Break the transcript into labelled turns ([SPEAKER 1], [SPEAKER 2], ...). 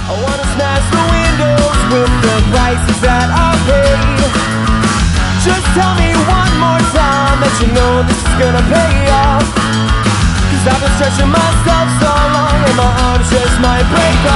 [SPEAKER 1] I wanna smash the windows with the prices that I paid. Just tell me one more time that you know this is gonna pay off. Cause I've been stretching myself so long and my arms just might break